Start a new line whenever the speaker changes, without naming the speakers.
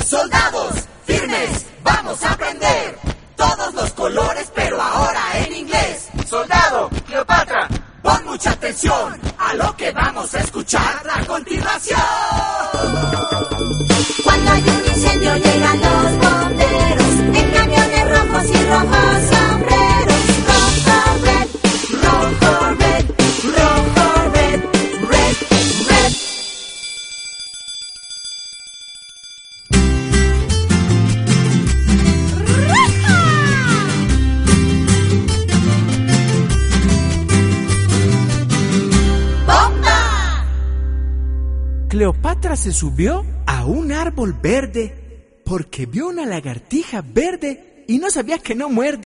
Soldados, firmes, vamos a aprender todos los colores, pero ahora en inglés.
Soldado, Cleopatra,
pon mucha atención a lo que vamos a escuchar a continuación.
Cuando hay un incendio llegan los bomberos en camiones rojos y rojos sombreros. Rojo, red, rojo, red, rojo, red, red, red. ¡Bomba!
Cleopatra se subió a un árbol verde porque vio una lagartija verde y no sabía que no muerde.